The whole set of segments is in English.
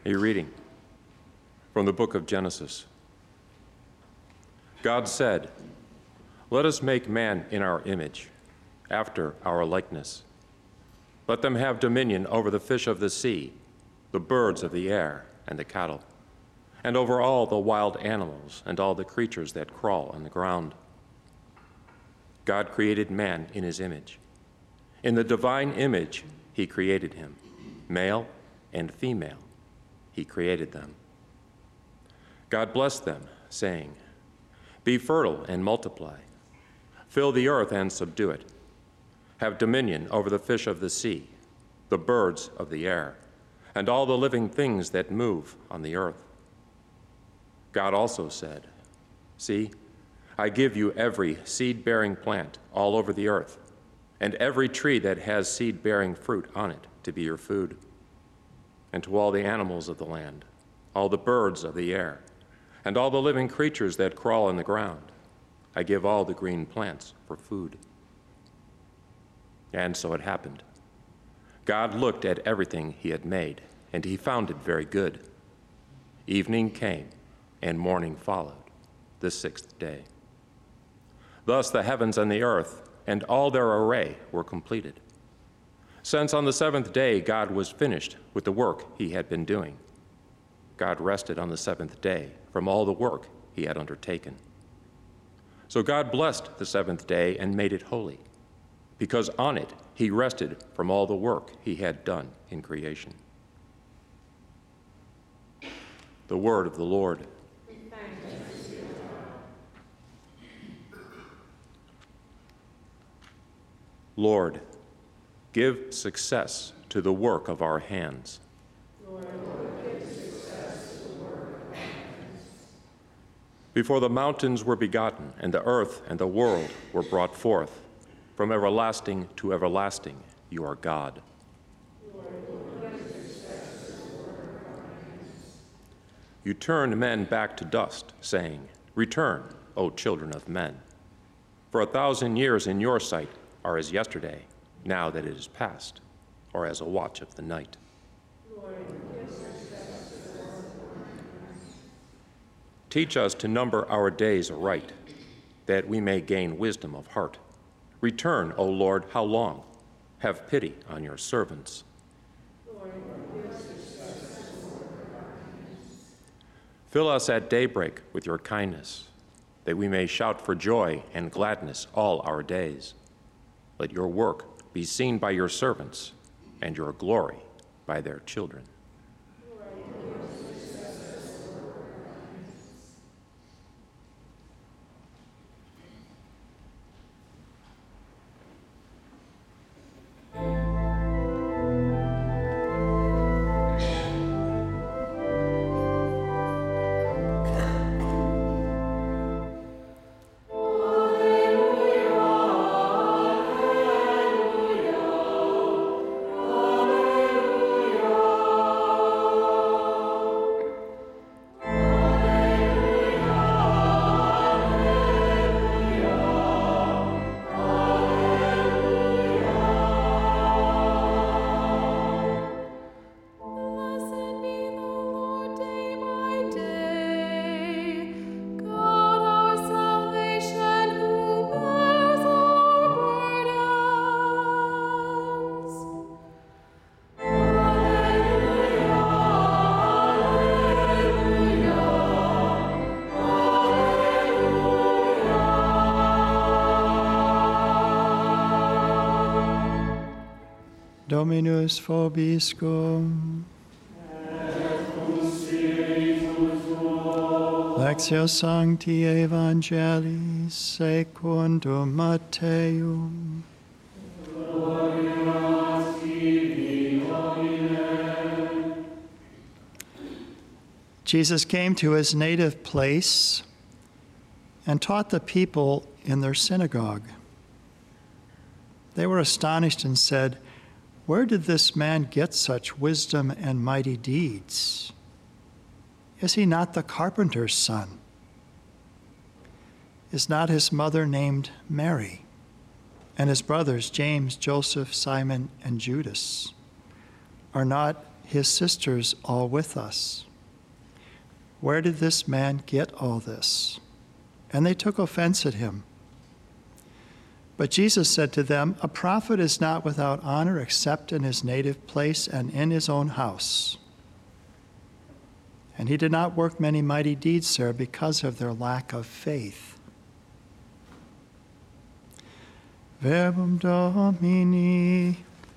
A reading from the book of Genesis. God said, "Let us make man in our image, after our likeness. Let them have dominion over the fish of the sea, the birds of the air, and the cattle, and over all the wild animals and all the creatures that crawl on the ground." God created man in his image. In the divine image he created him. Male and female he created them. God blessed them, saying, "Be fertile and multiply. Fill the earth and subdue it. Have dominion over the fish of the sea, the birds of the air, and all the living things that move on the earth." God also said, "See, I give you every seed-bearing plant all over the earth, and every tree that has seed-bearing fruit on it to be your food. And to all the animals of the land, all the birds of the air, and all the living creatures that crawl on the ground, I give all the green plants for food." And so it happened. God looked at everything he had made, and he found it very good. Evening came, and morning followed, the sixth day. Thus the heavens and the earth and all their array were completed. Since on the seventh day God was finished with the work he had been doing, God rested on the seventh day from all the work he had undertaken. So God blessed the seventh day and made it holy, because on it he rested from all the work he had done in creation. The word of the Lord. Lord, give success to the work of our hands. Lord, give success to the work of our hands. Before the mountains were begotten, and the earth and the world were brought forth, from everlasting to everlasting, you are God. Lord, give success to the work of our hands. You turned men back to dust, saying, "Return, O children of men. For 1,000 years in your sight are as yesterday, now that it is past, or as a watch of the night." Lord, give success to the work of our hands. Teach us to number our days aright, that we may gain wisdom of heart. Return, O Lord, how long? Have pity on your servants. Lord, give success to the work of our hands. Fill us at daybreak with your kindness, that we may shout for joy and gladness all our days. Let your work be seen by your servants, and your glory by their children. Dominus vobiscum. Lectio Sancti Evangelii secundum Matteum. Jesus came to his native place and taught the people in their synagogue. They were astonished and said, "Where did this man get such wisdom and mighty deeds? Is he not the carpenter's son? Is not his mother named Mary, and his brothers James, Joseph, Simon, and Judas? Are not his sisters all with us. Where did this man get all this? And they took offense at him. But Jesus said to them, a prophet is not without honor except in his native place and in his own house. And he did not work many mighty deeds there because of their lack of faith. Verbum Domini.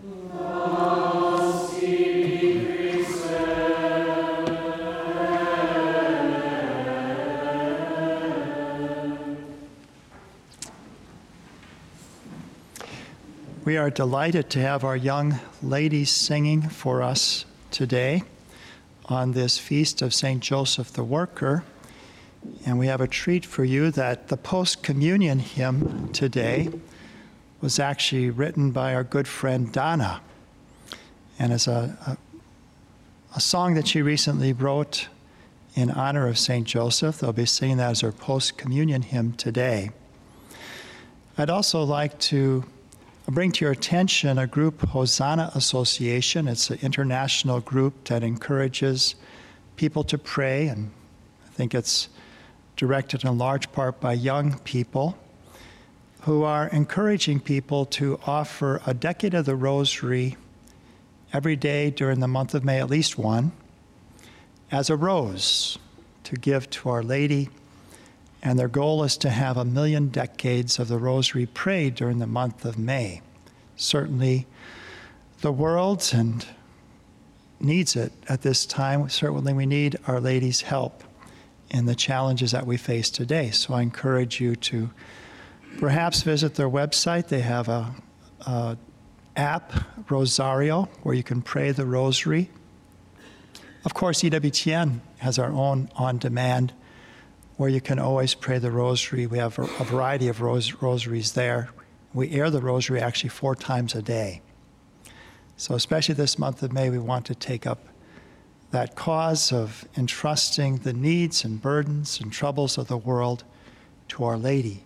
We are delighted to have our young ladies singing for us today on this feast of St. Joseph the Worker. And we have a treat for you that the post-communion hymn today was actually written by our good friend Donna. And it's a song that she recently wrote in honor of St. Joseph. They'll be singing that as our post-communion hymn today. I'd also like to bring to your attention a group, Hosanna Association. It's an international group that encourages people to pray, and I think it's directed in large part by young people who are encouraging people to offer a decade of the Rosary every day during the month of May, at least one, as a rose to give to Our Lady. And their goal is to have 1 million decades of the Rosary prayed during the month of May. Certainly, the world needs it at this time. Certainly, we need Our Lady's help in the challenges that we face today. So I encourage you to perhaps visit their website. They have a app, Rosario, where you can pray the Rosary. Of course, EWTN has our own on-demand where you can always pray the Rosary. We have a variety of rosaries there. We air the Rosary actually 4 times a day. So especially this month of May, we want to take up that cause of entrusting the needs and burdens and troubles of the world to Our Lady.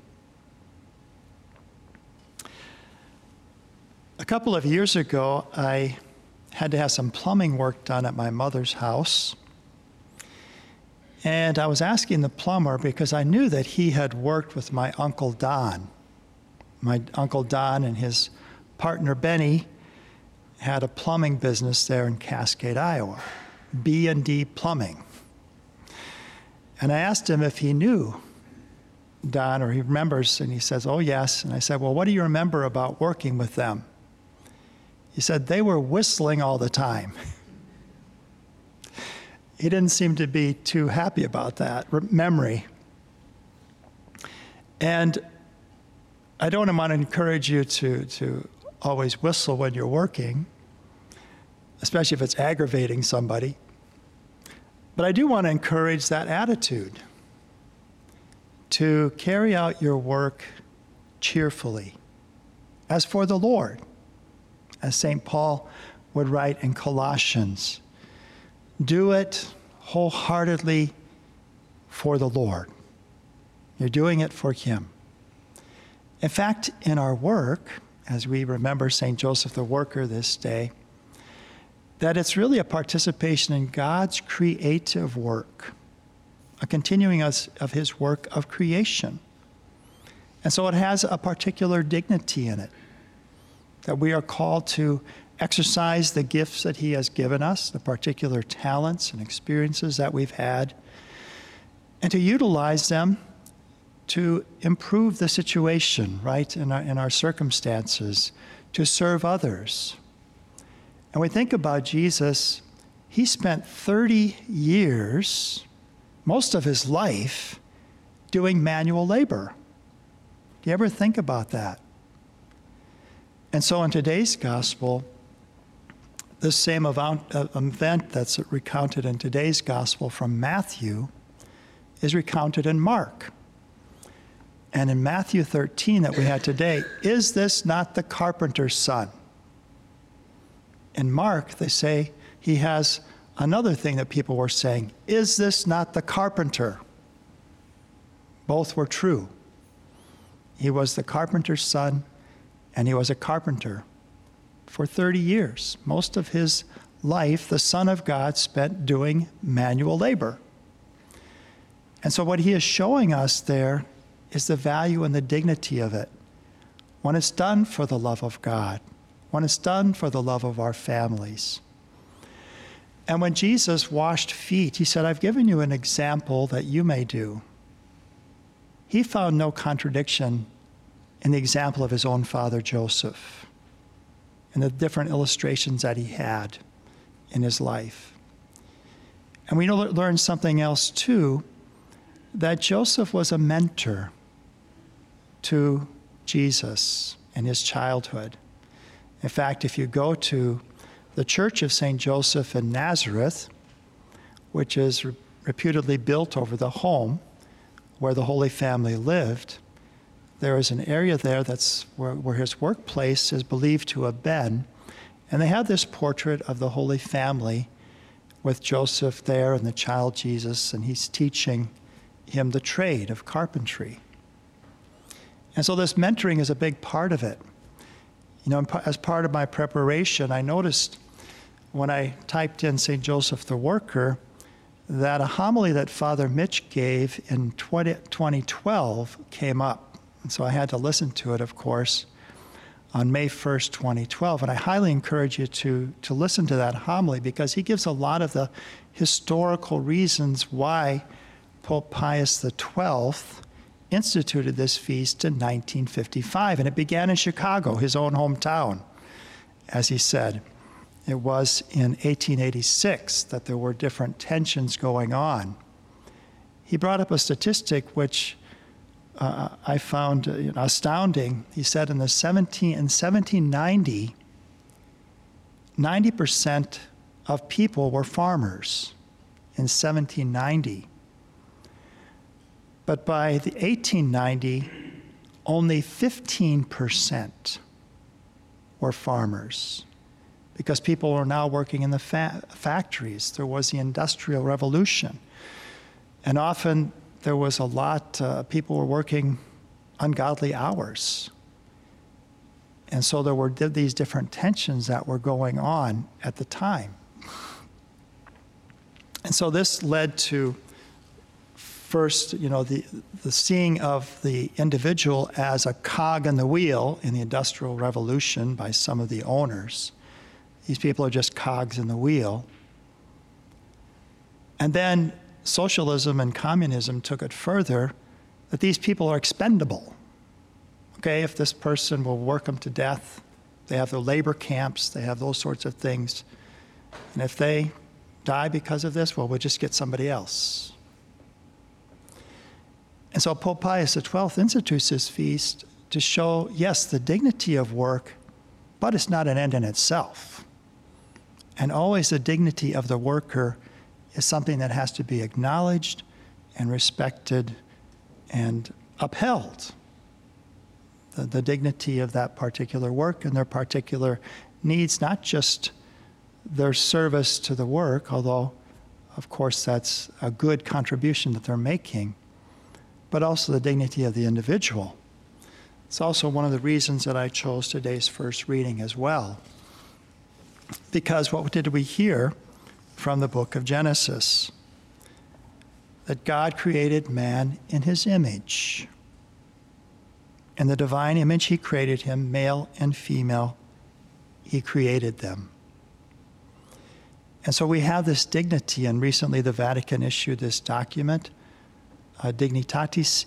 A couple of years ago, I had to have some plumbing work done at my mother's house. And I was asking the plumber because I knew that he had worked with my Uncle Don. My Uncle Don and his partner Benny had a plumbing business there in Cascade, Iowa, B&D Plumbing. And I asked him if he knew Don or he remembers, and he says, oh yes. And I said, well, what do you remember about working with them? He said, they were whistling all the time. He didn't seem to be too happy about that memory. And I don't want to encourage you to always whistle when you're working, especially if it's aggravating somebody. But I do want to encourage that attitude to carry out your work cheerfully, as for the Lord, as St. Paul would write in Colossians. Do it wholeheartedly for the Lord. You're doing it for Him. In fact, in our work, as we remember St. Joseph the Worker this day, that it's really a participation in God's creative work, a continuing of His work of creation. And so it has a particular dignity in it, that we are called to exercise the gifts that He has given us, the particular talents and experiences that we've had, and to utilize them to improve the situation, right, in our circumstances, to serve others. And we think about Jesus, He spent 30 years, most of His life, doing manual labor. Do you ever think about that? And so in today's gospel, this same event that's recounted in today's gospel from Matthew is recounted in Mark. And in Matthew 13 that we had today, is this not the carpenter's son? In Mark, they say he has another thing that people were saying, is this not the carpenter? Both were true. He was the carpenter's son, and he was a carpenter for 30 years. Most of his life the Son of God spent doing manual labor. And so what he is showing us there is the value and the dignity of it. When it's done for the love of God, when it's done for the love of our families. And when Jesus washed feet, he said, I've given you an example that you may do. He found no contradiction in the example of his own father Joseph and the different illustrations that he had in his life. And we learn something else too, that Joseph was a mentor to Jesus in his childhood. In fact, if you go to the Church of St. Joseph in Nazareth, which is reputedly built over the home where the Holy Family lived, there is an area there that's where his workplace is believed to have been. And they have this portrait of the Holy Family with Joseph there and the child Jesus, and he's teaching him the trade of carpentry. And so this mentoring is a big part of it. You know, as part of my preparation, I noticed when I typed in St. Joseph the Worker that a homily that Father Mitch gave in 2012 came up. And so I had to listen to it, of course, on May 1st, 2012. And I highly encourage you to listen to that homily because he gives a lot of the historical reasons why Pope Pius XII instituted this feast in 1955. And it began in Chicago, his own hometown, as he said. It was in 1886 that there were different tensions going on. He brought up a statistic which I found astounding. He said in 1790, 90% of people were farmers in 1790. But by the 1890, only 15% were farmers because people were now working in the factories. There was the Industrial Revolution. And often there was a lot, people were working ungodly hours. And so there were these different tensions that were going on at the time. And so this led to first, the seeing of the individual as a cog in the wheel in the Industrial Revolution by some of the owners. These people are just cogs in the wheel. And then socialism and communism took it further, that these people are expendable. Okay, if this person will work them to death, they have the labor camps, they have those sorts of things. And if they die because of this, well, we'll just get somebody else. And so Pope Pius XII institutes this feast to show, yes, the dignity of work, but it's not an end in itself. And always the dignity of the worker is something that has to be acknowledged and respected and upheld. The dignity of that particular work and their particular needs, not just their service to the work, although, of course, that's a good contribution that they're making, but also the dignity of the individual. It's also one of the reasons that I chose today's first reading as well. Because what did we hear from the book of Genesis? That God created man in his image. In the divine image he created him, male and female, he created them. And so we have this dignity, and recently the Vatican issued this document, Dignitatis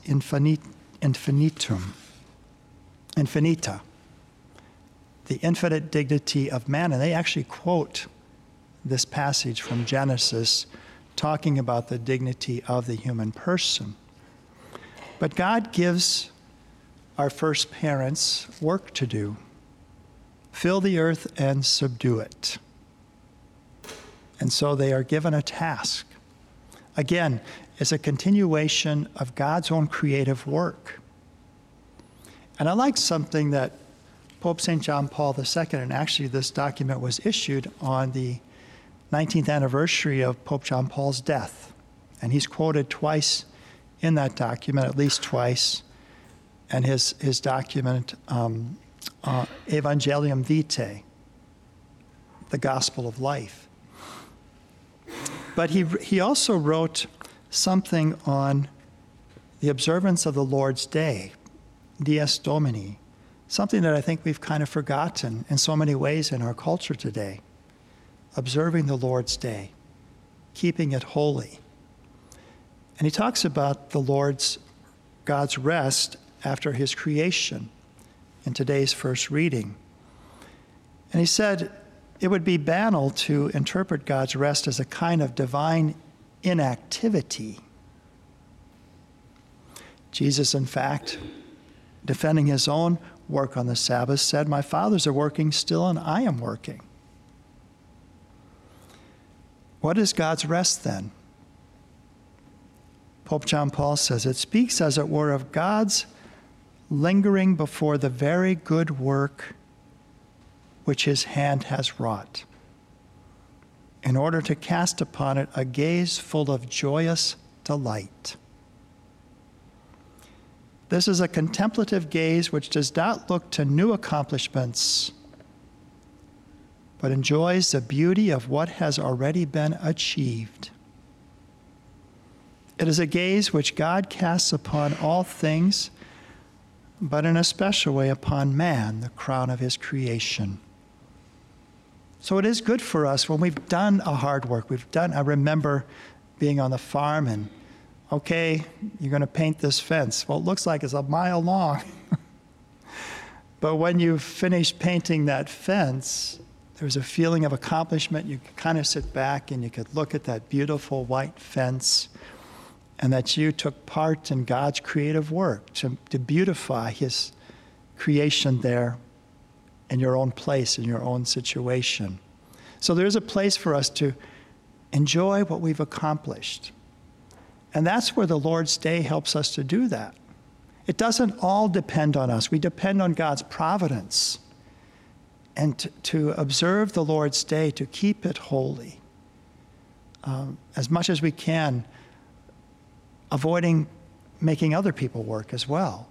Infinita, the infinite dignity of man. And they actually quote this passage from Genesis talking about the dignity of the human person. But God gives our first parents work to do. Fill the earth and subdue it. And so they are given a task. Again, it's a continuation of God's own creative work. And I like something that Pope St. John Paul II, and actually this document was issued on the 19th anniversary of Pope John Paul's death. And he's quoted twice in that document, at least twice. And his document, Evangelium Vitae, the gospel of life. But he also wrote something on the observance of the Lord's Day, Dies Domini, something that I think we've kind of forgotten in so many ways in our culture today. Observing the Lord's Day, keeping it holy. And he talks about God's rest after his creation in today's first reading. And he said it would be banal to interpret God's rest as a kind of divine inactivity. Jesus, in fact, defending his own work on the Sabbath, said, "My fathers are working still, and I am working." What is God's rest then? Pope John Paul says, it speaks, as it were, of God's lingering before the very good work which his hand has wrought, in order to cast upon it a gaze full of joyous delight. This is a contemplative gaze which does not look to new accomplishments, but enjoys the beauty of what has already been achieved. It is a gaze which God casts upon all things, but in a special way upon man, the crown of his creation. So it is good for us when we've done a hard work. I remember being on the farm and, okay, you're going to paint this fence. Well, it looks like it's a mile long. But when you finish painting that fence, there's a feeling of accomplishment. You could kind of sit back and you could look at that beautiful white fence, and that you took part in God's creative work to beautify his creation there in your own place, in your own situation. So there's a place for us to enjoy what we've accomplished. And that's where the Lord's Day helps us to do that. It doesn't all depend on us. We depend on God's providence. And to observe the Lord's Day, to keep it holy, as much as we can, avoiding making other people work as well.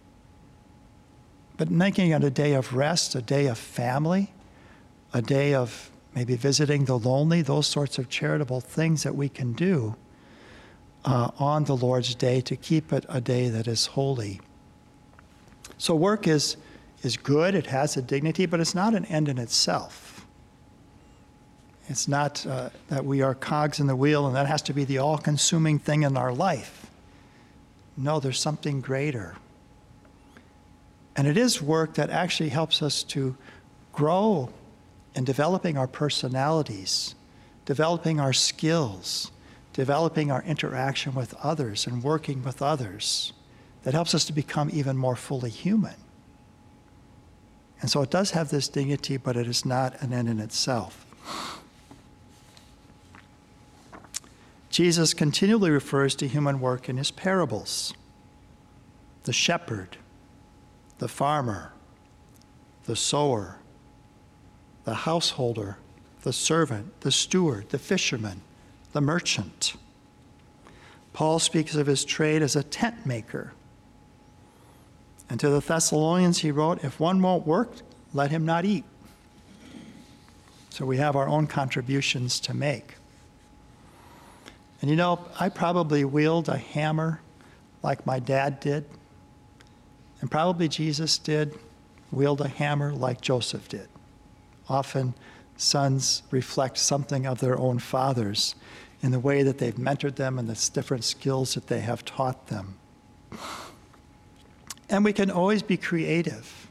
But making it a day of rest, a day of family, a day of maybe visiting the lonely, those sorts of charitable things that we can do on the Lord's Day to keep it a day that is holy. So work is good, it has a dignity, but it's not an end in itself. It's not that we are cogs in the wheel and that has to be the all-consuming thing in our life. No, there's something greater. And it is work that actually helps us to grow in developing our personalities, developing our skills, developing our interaction with others and working with others. That helps us to become even more fully human. And so it does have this dignity, but it is not an end in itself. Jesus continually refers to human work in his parables. The shepherd, the farmer, the sower, the householder, the servant, the steward, the fisherman, the merchant. Paul speaks of his trade as a tent maker. And to the Thessalonians he wrote, if one won't work, let him not eat. So we have our own contributions to make. And you know, I probably wield a hammer like my dad did. And probably Jesus did wield a hammer like Joseph did. Often sons reflect something of their own fathers in the way that they've mentored them and the different skills that they have taught them. And we can always be creative.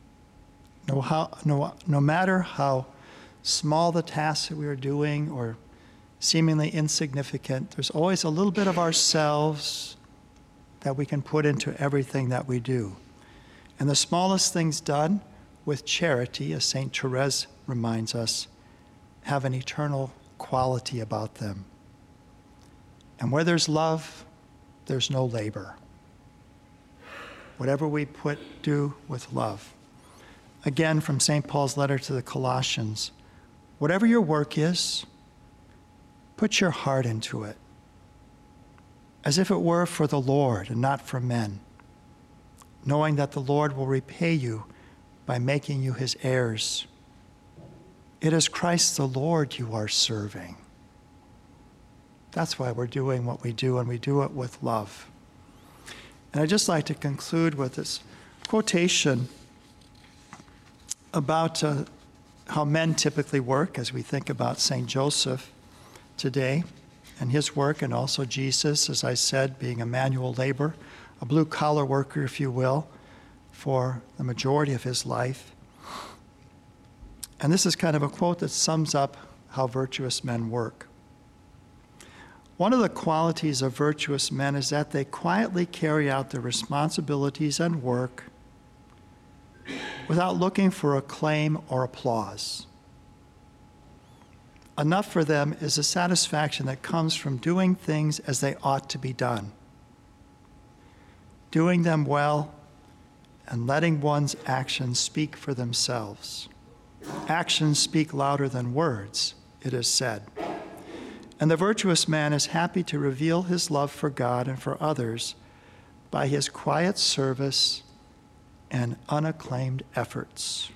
No matter how small the tasks that we are doing or seemingly insignificant, there's always a little bit of ourselves that we can put into everything that we do. And the smallest things done with charity, as St. Therese reminds us, have an eternal quality about them. And where there's love, there's no labor. Whatever we do with love. Again, from St. Paul's letter to the Colossians, whatever your work is, put your heart into it, as if it were for the Lord and not for men, knowing that the Lord will repay you by making you his heirs. It is Christ the Lord you are serving. That's why we're doing what we do, and we do it with love. And I'd just like to conclude with this quotation about how men typically work as we think about St. Joseph today and his work, and also Jesus, as I said, being a manual labor, a blue-collar worker, if you will, for the majority of his life. And this is kind of a quote that sums up how virtuous men work. One of the qualities of virtuous men is that they quietly carry out their responsibilities and work without looking for acclaim or applause. Enough for them is the satisfaction that comes from doing things as they ought to be done, doing them well, and letting one's actions speak for themselves. Actions speak louder than words, it is said. And the virtuous man is happy to reveal his love for God and for others by his quiet service and unacclaimed efforts.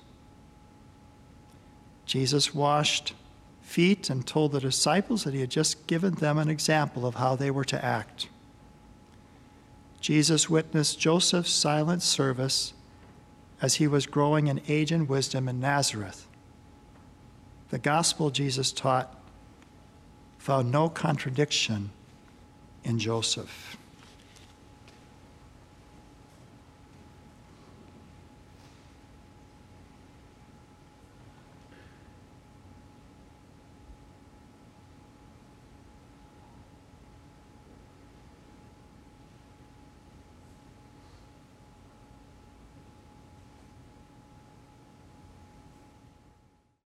Jesus washed feet and told the disciples that he had just given them an example of how they were to act. Jesus witnessed Joseph's silent service as he was growing in age and wisdom in Nazareth. The gospel Jesus taught found no contradiction in Joseph.